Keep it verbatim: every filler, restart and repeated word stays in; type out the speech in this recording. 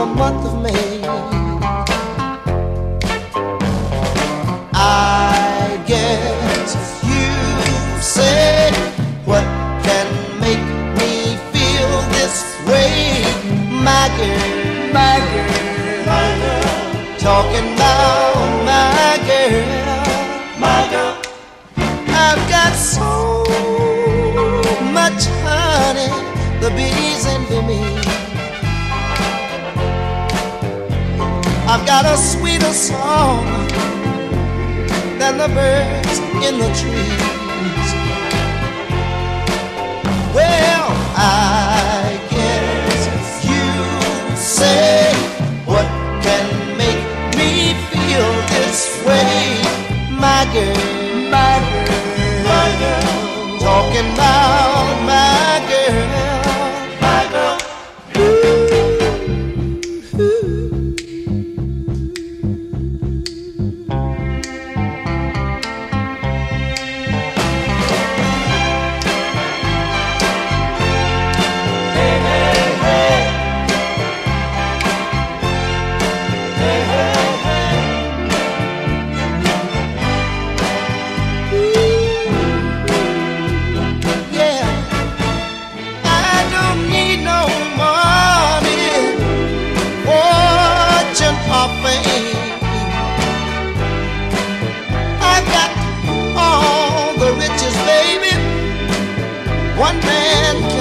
the month of May. I guess you say, what can make me feel this way? My girl, my girl, my girl, talking about my girl, my girl. I've got so much honey, the bees envy me. I've got a sweeter song than the birds in the trees. Well, I guess you say, what can make me feel this way? My girl, my girl, my girl, talking about my girl, my girl. One man can